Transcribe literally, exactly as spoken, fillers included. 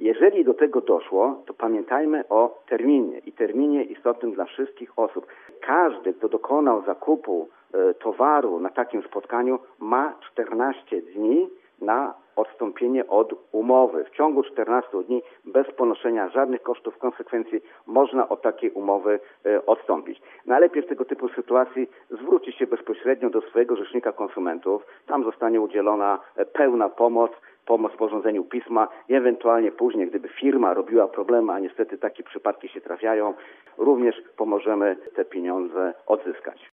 Jeżeli do tego doszło, to pamiętajmy o terminie i terminie istotnym dla wszystkich osób. Każdy, kto dokonał zakupu e, towaru na takim spotkaniu, ma czternaście dni na odstąpienie od umowy. W ciągu czternastu dni bez ponoszenia żadnych kosztów, konsekwencji można od takiej umowy e, odstąpić. Najlepiej w tego typu sytuacji zwrócić się bezpośrednio do swojego rzecznika konsumentów. Tam zostanie udzielona e, pełna pomoc, pomoc w sporządzeniu pisma i ewentualnie później, gdyby firma robiła problemy, a niestety takie przypadki się trafiają, również pomożemy te pieniądze odzyskać.